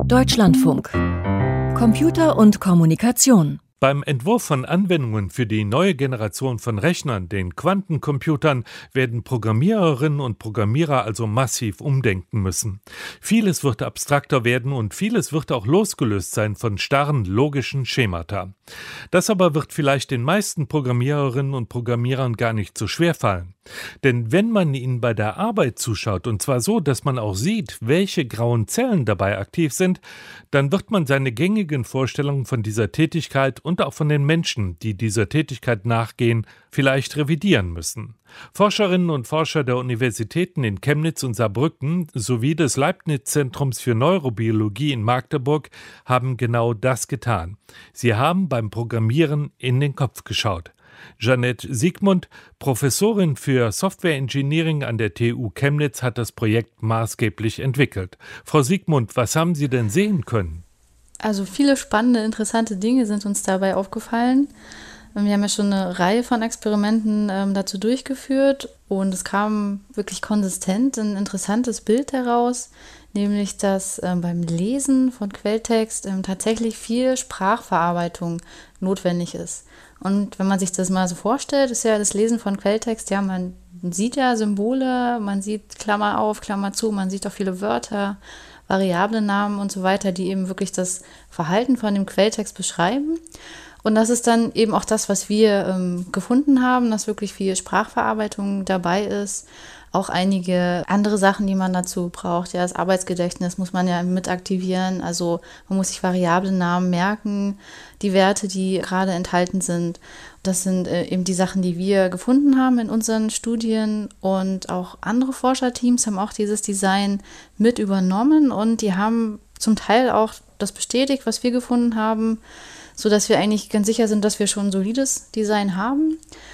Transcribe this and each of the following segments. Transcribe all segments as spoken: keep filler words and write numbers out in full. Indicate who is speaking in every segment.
Speaker 1: Deutschlandfunk. Computer und Kommunikation.
Speaker 2: Beim Entwurf von Anwendungen für die neue Generation von Rechnern, den Quantencomputern, werden Programmiererinnen und Programmierer also massiv umdenken müssen. Vieles wird abstrakter werden und vieles wird auch losgelöst sein von starren, logischen Schemata. Das aber wird vielleicht den meisten Programmiererinnen und Programmierern gar nicht so schwer fallen. Denn wenn man ihnen bei der Arbeit zuschaut, und zwar so, dass man auch sieht, welche grauen Zellen dabei aktiv sind, dann wird man seine gängigen Vorstellungen von dieser Tätigkeit und auch von den Menschen, die dieser Tätigkeit nachgehen, vielleicht revidieren müssen. Forscherinnen und Forscher der Universitäten in Chemnitz und Saarbrücken sowie des Leibniz-Zentrums für Neurobiologie in Magdeburg haben genau das getan. Sie haben beim Programmieren in den Kopf geschaut. Jeanette Siegmund, Professorin für Software Engineering an der T U Chemnitz, hat das Projekt maßgeblich entwickelt. Frau Siegmund, was haben Sie denn sehen können?
Speaker 3: Also viele spannende, interessante Dinge sind uns dabei aufgefallen. Wir haben ja schon eine Reihe von Experimenten ähm, dazu durchgeführt und es kam wirklich konsistent ein interessantes Bild heraus, nämlich dass ähm, beim Lesen von Quelltext ähm, tatsächlich viel Sprachverarbeitung notwendig ist. Und wenn man sich das mal so vorstellt, ist ja das Lesen von Quelltext, ja, man sieht ja Symbole, man sieht Klammer auf, Klammer zu, man sieht auch viele Wörter, Variablennamen und so weiter, die eben wirklich das Verhalten von dem Quelltext beschreiben. Und das ist dann eben auch das, was wir ähm, gefunden haben, dass wirklich viel Sprachverarbeitung dabei ist. Auch einige andere Sachen, die man dazu braucht. Ja, das Arbeitsgedächtnis muss man ja mit aktivieren. Also man muss sich Variablennamen merken, die Werte, die gerade enthalten sind. Das sind äh, eben die Sachen, die wir gefunden haben in unseren Studien. Und auch andere Forscherteams haben auch dieses Design mit übernommen. Und die haben zum Teil auch das bestätigt, was wir gefunden haben, sodass wir eigentlich ganz sicher sind, dass wir schon ein solides Design haben.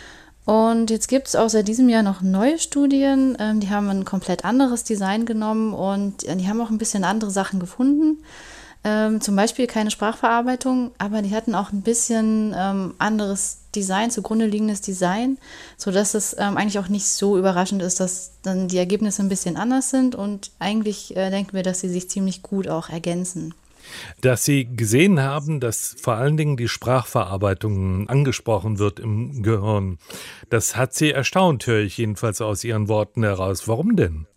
Speaker 3: Und jetzt gibt es auch seit diesem Jahr noch neue Studien, ähm, die haben ein komplett anderes Design genommen und die haben auch ein bisschen andere Sachen gefunden. Ähm, zum Beispiel keine Sprachverarbeitung, aber die hatten auch ein bisschen ähm, anderes Design, zugrunde liegendes Design, sodass es ähm, eigentlich auch nicht so überraschend ist, dass dann die Ergebnisse ein bisschen anders sind und eigentlich äh, denken wir, dass sie sich ziemlich gut auch ergänzen.
Speaker 2: Dass Sie gesehen haben, dass vor allen Dingen die Sprachverarbeitung angesprochen wird im Gehirn, das hat Sie erstaunt, höre ich jedenfalls aus Ihren Worten heraus. Warum denn?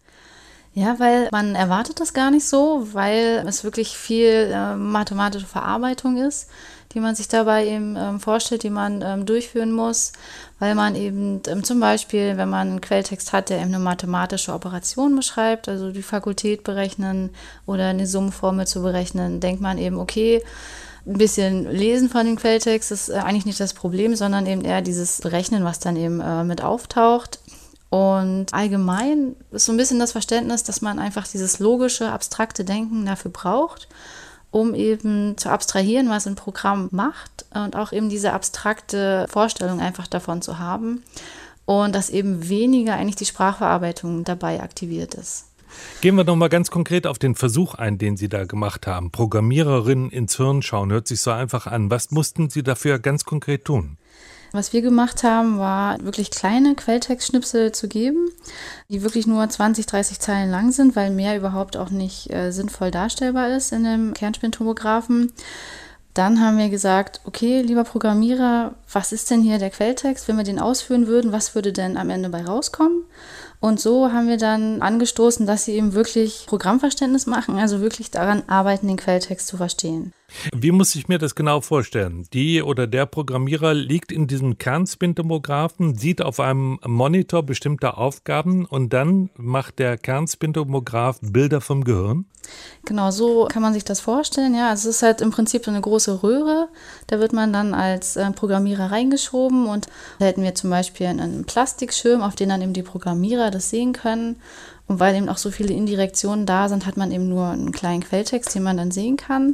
Speaker 3: Ja, weil man erwartet das gar nicht so, weil es wirklich viel äh, mathematische Verarbeitung ist, die man sich dabei eben ähm, vorstellt, die man ähm, durchführen muss, weil man eben ähm, zum Beispiel, wenn man einen Quelltext hat, der eben eine mathematische Operation beschreibt, also die Fakultät berechnen oder eine Summenformel zu berechnen, denkt man eben, okay, ein bisschen Lesen von dem Quelltext ist äh, eigentlich nicht das Problem, sondern eben eher dieses Berechnen, was dann eben äh, mit auftaucht. Und allgemein ist so ein bisschen das Verständnis, dass man einfach dieses logische, abstrakte Denken dafür braucht, um eben zu abstrahieren, was ein Programm macht und auch eben diese abstrakte Vorstellung einfach davon zu haben und dass eben weniger eigentlich die Sprachverarbeitung dabei aktiviert ist.
Speaker 2: Gehen wir noch mal ganz konkret auf den Versuch ein, den Sie da gemacht haben. Programmiererinnen ins Hirn schauen, hört sich so einfach an. Was mussten Sie dafür ganz konkret tun?
Speaker 3: Was wir gemacht haben, war wirklich kleine Quelltextschnipsel zu geben, die wirklich nur zwanzig, dreißig Zeilen lang sind, weil mehr überhaupt auch nicht äh, sinnvoll darstellbar ist in einem Kernspintomographen. Dann haben wir gesagt, okay, lieber Programmierer, was ist denn hier der Quelltext? Wenn wir den ausführen würden, was würde denn am Ende bei rauskommen? Und so haben wir dann angestoßen, dass sie eben wirklich Programmverständnis machen, also wirklich daran arbeiten, den Quelltext zu verstehen.
Speaker 2: Wie muss ich mir das genau vorstellen? Die oder der Programmierer liegt in diesem Kernspintomographen, sieht auf einem Monitor bestimmte Aufgaben und dann macht der Kernspintomograph Bilder vom Gehirn?
Speaker 3: Genau, so kann man sich das vorstellen. Ja, also es ist halt im Prinzip so eine große Röhre. Da wird man dann als äh, Programmierer reingeschoben und da hätten wir zum Beispiel einen Plastikschirm, auf den dann eben die Programmierer das sehen können. Und weil eben auch so viele Indirektionen da sind, hat man eben nur einen kleinen Quelltext, den man dann sehen kann.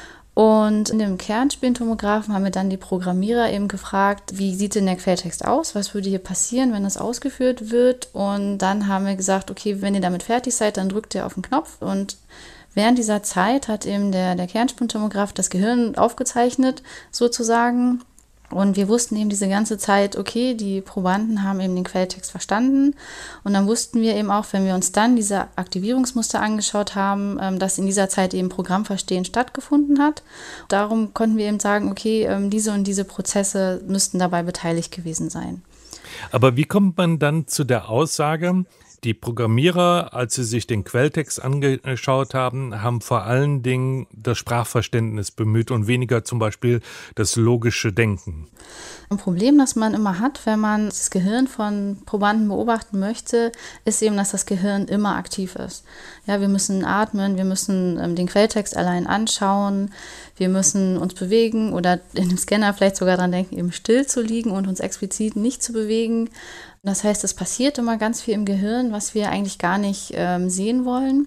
Speaker 3: Und in dem Kernspintomographen haben wir dann die Programmierer eben gefragt, wie sieht denn der Quelltext aus? Was würde hier passieren, wenn das ausgeführt wird? Und dann haben wir gesagt, okay, wenn ihr damit fertig seid, dann drückt ihr auf den Knopf. Und während dieser Zeit hat eben der, der Kernspintomograph das Gehirn aufgezeichnet, sozusagen. Und wir wussten eben diese ganze Zeit, okay, die Probanden haben eben den Quelltext verstanden. Und dann wussten wir eben auch, wenn wir uns dann diese Aktivierungsmuster angeschaut haben, dass in dieser Zeit eben Programmverstehen stattgefunden hat. Darum konnten wir eben sagen, okay, diese und diese Prozesse müssten dabei beteiligt gewesen sein.
Speaker 2: Aber wie kommt man dann zu der Aussage, die Programmierer, als sie sich den Quelltext angeschaut haben, haben vor allen Dingen das Sprachverständnis bemüht und weniger zum Beispiel das logische Denken?
Speaker 3: Ein Problem, das man immer hat, wenn man das Gehirn von Probanden beobachten möchte, ist eben, dass das Gehirn immer aktiv ist. Ja, wir müssen atmen, wir müssen ähm, den Quelltext allein anschauen, wir müssen uns bewegen oder in dem Scanner vielleicht sogar dran denken, eben still zu liegen und uns explizit nicht zu bewegen. Das heißt, es passiert immer ganz viel im Gehirn, was wir eigentlich gar nicht ähm, sehen wollen.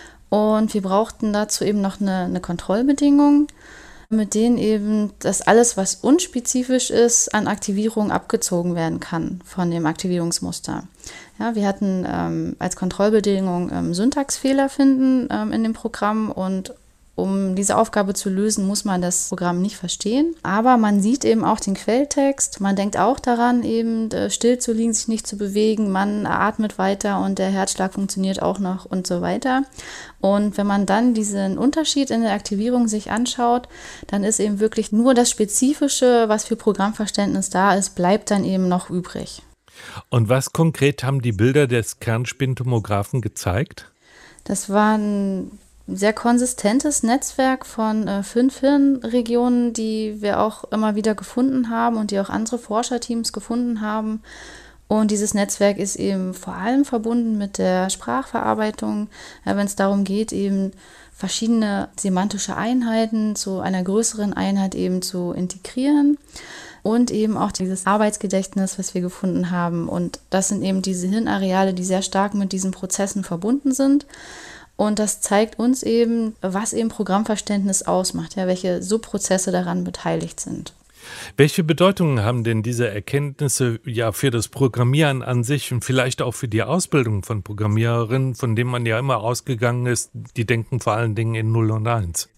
Speaker 3: Und wir brauchten dazu eben noch eine, eine Kontrollbedingung, mit denen eben das alles, was unspezifisch ist, an Aktivierung abgezogen werden kann von dem Aktivierungsmuster. Ja, wir hatten ähm, als Kontrollbedingung ähm, Syntaxfehler finden ähm, in dem Programm und um diese Aufgabe zu lösen, muss man das Programm nicht verstehen. Aber man sieht eben auch den Quelltext. Man denkt auch daran, eben still zu liegen, sich nicht zu bewegen. Man atmet weiter und der Herzschlag funktioniert auch noch und so weiter. Und wenn man dann diesen Unterschied in der Aktivierung sich anschaut, dann ist eben wirklich nur das Spezifische, was für Programmverständnis da ist, bleibt dann eben noch übrig.
Speaker 2: Und was konkret haben die Bilder des Kernspintomographen gezeigt?
Speaker 3: Das waren sehr konsistentes Netzwerk von äh, fünf Hirnregionen, die wir auch immer wieder gefunden haben und die auch andere Forscherteams gefunden haben. Und dieses Netzwerk ist eben vor allem verbunden mit der Sprachverarbeitung, ja, wenn es darum geht, eben verschiedene semantische Einheiten zu einer größeren Einheit eben zu integrieren. Und eben auch dieses Arbeitsgedächtnis, was wir gefunden haben. Und das sind eben diese Hirnareale, die sehr stark mit diesen Prozessen verbunden sind. Und das zeigt uns eben, was eben Programmverständnis ausmacht, ja, welche Subprozesse daran beteiligt sind.
Speaker 2: Welche Bedeutung haben denn diese Erkenntnisse ja für das Programmieren an sich und vielleicht auch für die Ausbildung von Programmiererinnen, von denen man ja immer ausgegangen ist, die denken vor allen Dingen in null und eins?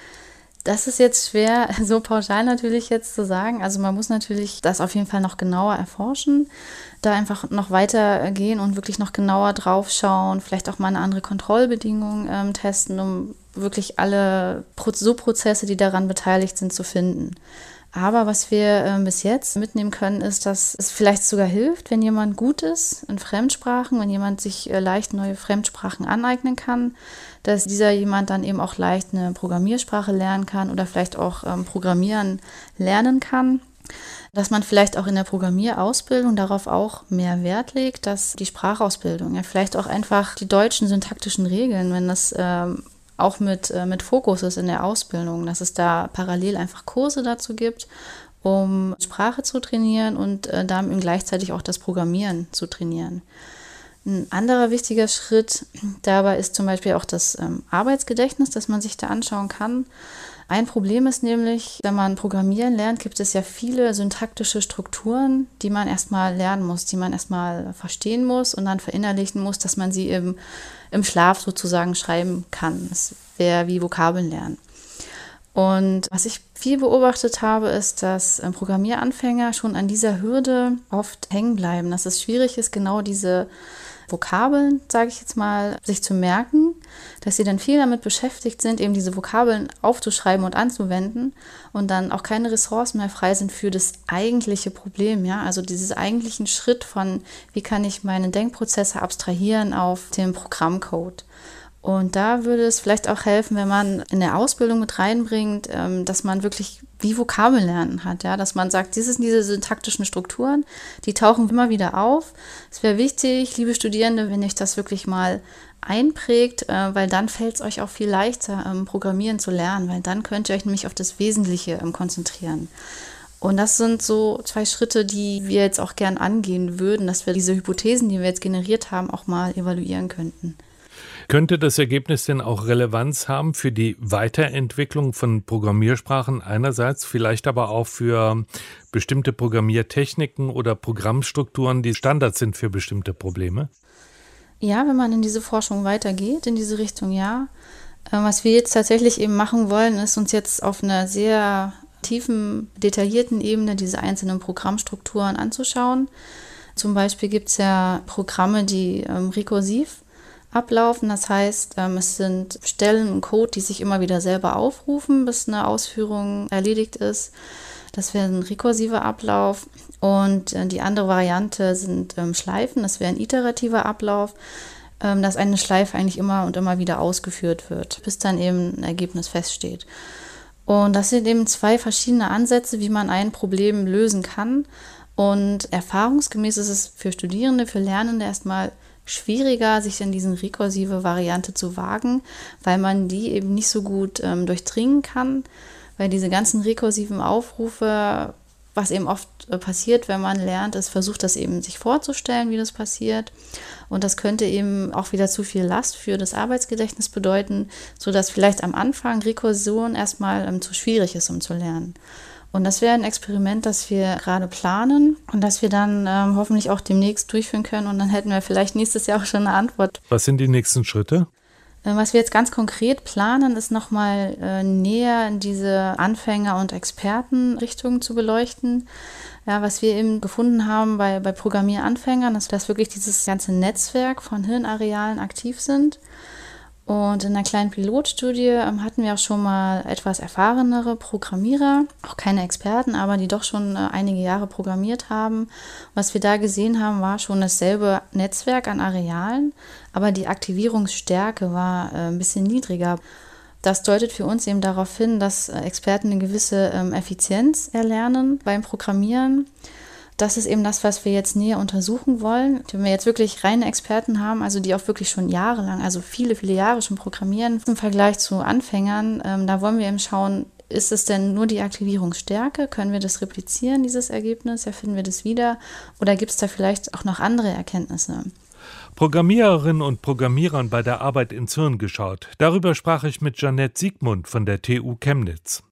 Speaker 3: Das ist jetzt schwer, so pauschal natürlich jetzt zu sagen. Also man muss natürlich das auf jeden Fall noch genauer erforschen, da einfach noch weiter gehen und wirklich noch genauer drauf schauen, vielleicht auch mal eine andere Kontrollbedingung ähm, testen, um wirklich alle Pro- Subprozesse, die daran beteiligt sind, zu finden. Aber was wir äh, bis jetzt mitnehmen können, ist, dass es vielleicht sogar hilft, wenn jemand gut ist in Fremdsprachen, wenn jemand sich äh, leicht neue Fremdsprachen aneignen kann, dass dieser jemand dann eben auch leicht eine Programmiersprache lernen kann oder vielleicht auch ähm, Programmieren lernen kann. Dass man vielleicht auch in der Programmierausbildung darauf auch mehr Wert legt, dass die Sprachausbildung, ja vielleicht auch einfach die deutschen syntaktischen Regeln, wenn das ähm, auch mit, äh, mit Fokus ist in der Ausbildung, dass es da parallel einfach Kurse dazu gibt, um Sprache zu trainieren und äh, damit gleichzeitig auch das Programmieren zu trainieren. Ein anderer wichtiger Schritt dabei ist zum Beispiel auch das ähm, Arbeitsgedächtnis, das man sich da anschauen kann. Ein Problem ist nämlich, wenn man Programmieren lernt, gibt es ja viele syntaktische Strukturen, die man erstmal lernen muss, die man erstmal verstehen muss und dann verinnerlichen muss, dass man sie im, im Schlaf sozusagen schreiben kann. Das wäre wie Vokabeln lernen. Und was ich viel beobachtet habe, ist, dass Programmieranfänger schon an dieser Hürde oft hängen bleiben, dass es schwierig ist, genau diese Vokabeln, sage ich jetzt mal, sich zu merken, dass sie dann viel damit beschäftigt sind, eben diese Vokabeln aufzuschreiben und anzuwenden und dann auch keine Ressourcen mehr frei sind für das eigentliche Problem, ja, also dieses eigentlichen Schritt von, wie kann ich meine Denkprozesse abstrahieren auf den Programmcode. Und da würde es vielleicht auch helfen, wenn man in der Ausbildung mit reinbringt, dass man wirklich wie Vokabeln lernen hat, ja, dass man sagt, dieses sind diese syntaktischen Strukturen, die tauchen immer wieder auf. Es wäre wichtig, liebe Studierende, wenn euch das wirklich mal einprägt, weil dann fällt es euch auch viel leichter, Programmieren zu lernen, weil dann könnt ihr euch nämlich auf das Wesentliche konzentrieren. Und das sind so zwei Schritte, die wir jetzt auch gern angehen würden, dass wir diese Hypothesen, die wir jetzt generiert haben, auch mal evaluieren könnten.
Speaker 2: Könnte das Ergebnis denn auch Relevanz haben für die Weiterentwicklung von Programmiersprachen einerseits, vielleicht aber auch für bestimmte Programmiertechniken oder Programmstrukturen, die Standards sind für bestimmte Probleme?
Speaker 3: Ja, wenn man in diese Forschung weitergeht, in diese Richtung, ja. Was wir jetzt tatsächlich eben machen wollen, ist uns jetzt auf eine sehr tiefen, detaillierten Ebene diese einzelnen Programmstrukturen anzuschauen. Zum Beispiel gibt es ja Programme, die ähm, rekursiv ablaufen. Das heißt, ähm, es sind Stellen im Code, die sich immer wieder selber aufrufen, bis eine Ausführung erledigt ist. Das wäre ein rekursiver Ablauf. Und äh, die andere Variante sind ähm, Schleifen. Das wäre ein iterativer Ablauf, ähm, dass eine Schleife eigentlich immer und immer wieder ausgeführt wird, bis dann eben ein Ergebnis feststeht. Und das sind eben zwei verschiedene Ansätze, wie man ein Problem lösen kann. Und erfahrungsgemäß ist es für Studierende, für Lernende erstmal schwieriger, sich in diese rekursive Variante zu wagen, weil man die eben nicht so gut ähm, durchdringen kann, weil diese ganzen rekursiven Aufrufe, was eben oft äh, passiert, wenn man lernt, ist, versucht das eben sich vorzustellen, wie das passiert. Und das könnte eben auch wieder zu viel Last für das Arbeitsgedächtnis bedeuten, sodass vielleicht am Anfang Rekursion erstmal ähm, zu schwierig ist, um zu lernen. Und das wäre ein Experiment, das wir gerade planen und das wir dann ähm, hoffentlich auch demnächst durchführen können. Und dann hätten wir vielleicht nächstes Jahr auch schon eine Antwort.
Speaker 2: Was sind die nächsten Schritte?
Speaker 3: Äh, was wir jetzt ganz konkret planen, ist nochmal äh, näher in diese Anfänger- und Expertenrichtung zu beleuchten. Ja, was wir eben gefunden haben bei, bei Programmieranfängern, ist, dass wirklich dieses ganze Netzwerk von Hirnarealen aktiv sind. Und in einer kleinen Pilotstudie ähm, hatten wir auch schon mal etwas erfahrenere Programmierer, auch keine Experten, aber die doch schon äh, einige Jahre programmiert haben. Was wir da gesehen haben, war schon dasselbe Netzwerk an Arealen, aber die Aktivierungsstärke war äh, ein bisschen niedriger. Das deutet für uns eben darauf hin, dass äh, Experten eine gewisse ähm, Effizienz erlernen beim Programmieren. Das ist eben das, was wir jetzt näher untersuchen wollen. Wenn wir jetzt wirklich reine Experten haben, also die auch wirklich schon jahrelang, also viele, viele Jahre schon programmieren, im Vergleich zu Anfängern, ähm, da wollen wir eben schauen, ist es denn nur die Aktivierungsstärke? Können wir das replizieren, dieses Ergebnis? Erfinden wir das wieder? Oder gibt es da vielleicht auch noch andere Erkenntnisse?
Speaker 2: Programmiererinnen und Programmierern bei der Arbeit ins Hirn geschaut. Darüber sprach ich mit Jeanette Siegmund von der T U Chemnitz.